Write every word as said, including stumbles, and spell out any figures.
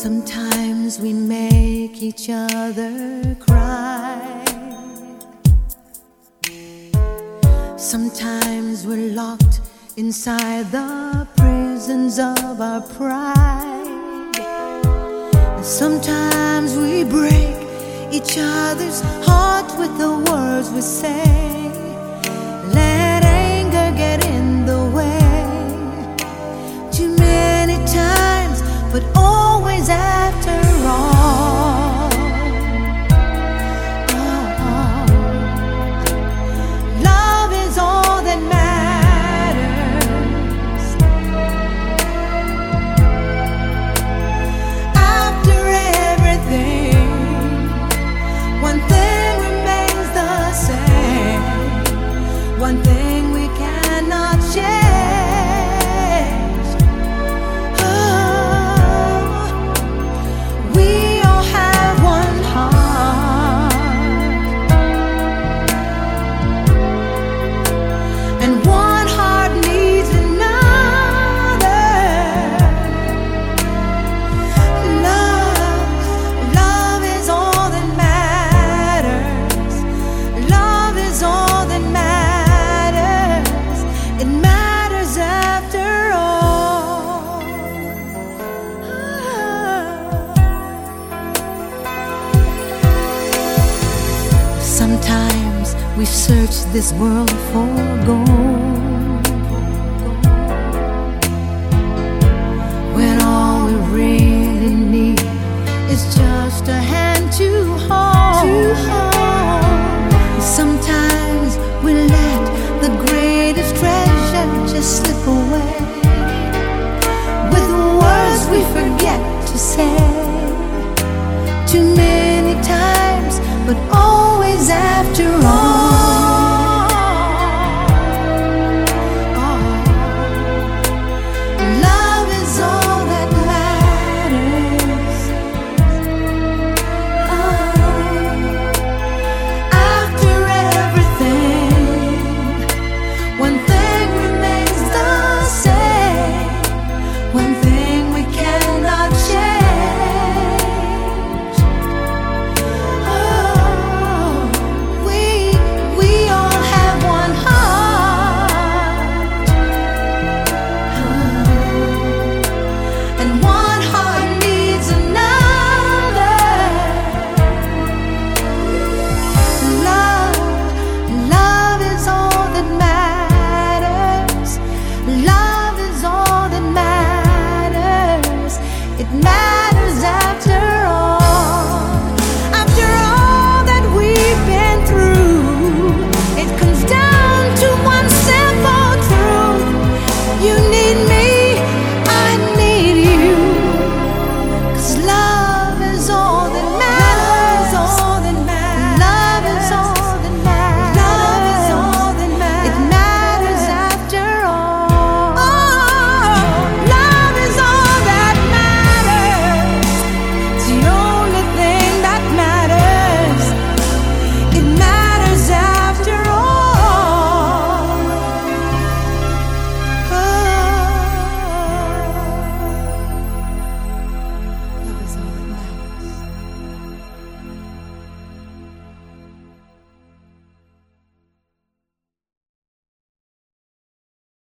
Sometimes we make each other cry. Sometimes we're locked inside the prisons of our pride. And sometimes we break each other's hearts with the words we say. Let anger get in the way. Too many times, but always after all. Oh, love is all that matters. After everything, one thing remains the same. One thing we cannot change. Sometimes we search this world for gold, when all we really need is just a hand to hold. To hold. Sometimes we let the greatest treasure just slip away, with words we forget to say. Too many times, but all